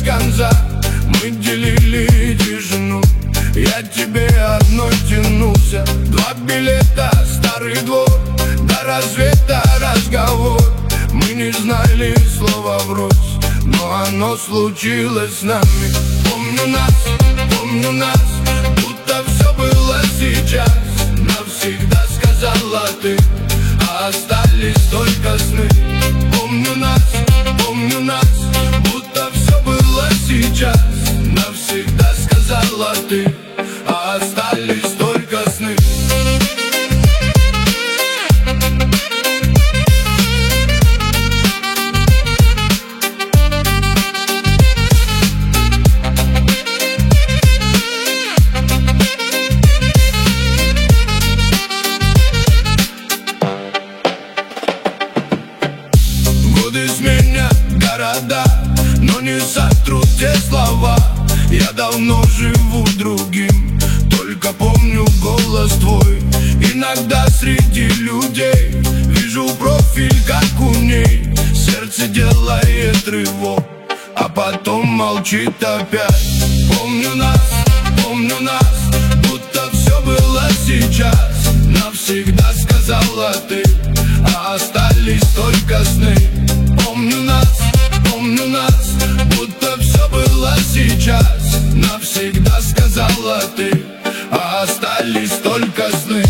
без конца. Мы делили тишину, я тебе одной тянулся. Два билета, старый двор, до рассвета разговор. Мы не знали слова врозь, но оно случилось с нами. Помню нас, будто все было сейчас. Навсегда сказала ты, а остались только сны. Помню нас, будто все было сейчас. Навсегда сказала ты, а остались только сны. Годы сменят города, но не сотрут те слова. Я давно живу другим, только помню голос твой. Иногда среди людей вижу профиль, как у ней. Сердце делает рывок, а потом молчит опять. Помню нас, будто все было сейчас. Навсегда сказала ты, а остались только сны. Помню нас, будто все было сейчас. Навсегда сказала ты, а остались только сны.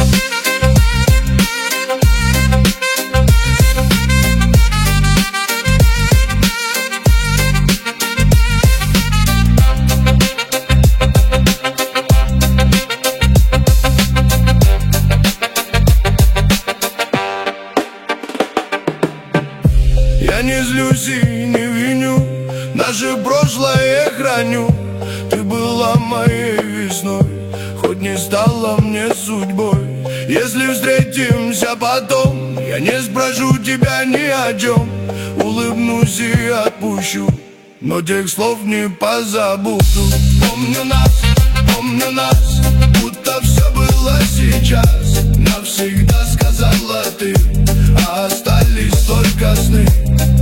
Я не злюсь и не виню, наше прошлое храню. Ты была моей весной, хоть не стала мне судьбой. Если встретимся потом, я не спрошу тебя ни о чем. Улыбнусь и отпущу, но тех слов не позабуду. Помню нас, будто все было сейчас. Навсегда сказала ты, а остались только сны.